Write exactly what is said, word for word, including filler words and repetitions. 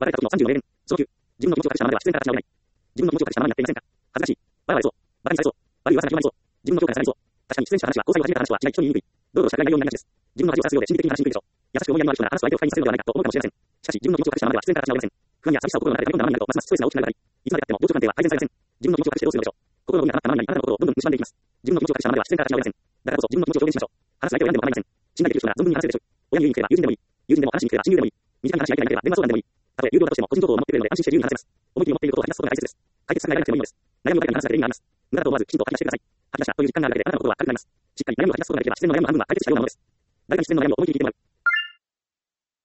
別れた時のさんじゅうの名言。そのきゅう。自分の気持ちを隠したままでは出演から立ち直れない。自分の気持ちを隠したままになっていませんか。恥ずかしい。バカバレそう。バカにされそう。悪い噂が広まりそう。自分の評価が下がりそう。確かに出演者の話は交際を始めた話とは違い人に言いにくい。堂々とした暗い内容になりがちです。自分の恥をさらすようで心理的に話しにくいでしょう。優しく思いやりのある人なら話す相手を不快にさせるのではないかと思うかもしれません。しかし自分の気持ちを隠したままでは出演から立ち直れません。不安や寂しさを心の中で溜め込んだままになるとますますストレスが大きくなるばかり。いつまでたっても同調関係は改善されません。自分の気持ちを隠してどうするのでしょう。心のゴミが溜まったままになり、あなたの心をどんどん蝕んでいきます。自分の気持ちを隠したままでは出演から立ち直れません。だからこそ自分の気持ちを表現しましょう。話す相手を選んでも構いません。信頼できる人なら存分に話せるでしょう。親に言いにくければ友人でもいい。友人でも話しにくければ親友でもいい。短い話し合いたいだければ電話相談でもいい。たとえ有料だとしても個人情報を守ってくれるので安心して自由に話せます。思い切り持っていることを吐き出すことが大切です。解決策が得なくてもいいのです。悩みを誰かに話すだけで意味があります。無駄だと思わずきちんと吐き出してください。吐き出したという実感があるだけであなたの心は軽くなります。しっかり悩みを吐き出すことができれば自然の悩みも半分は解決したようなものです。誰かに自然の悩みを思い切り聞いてもらう。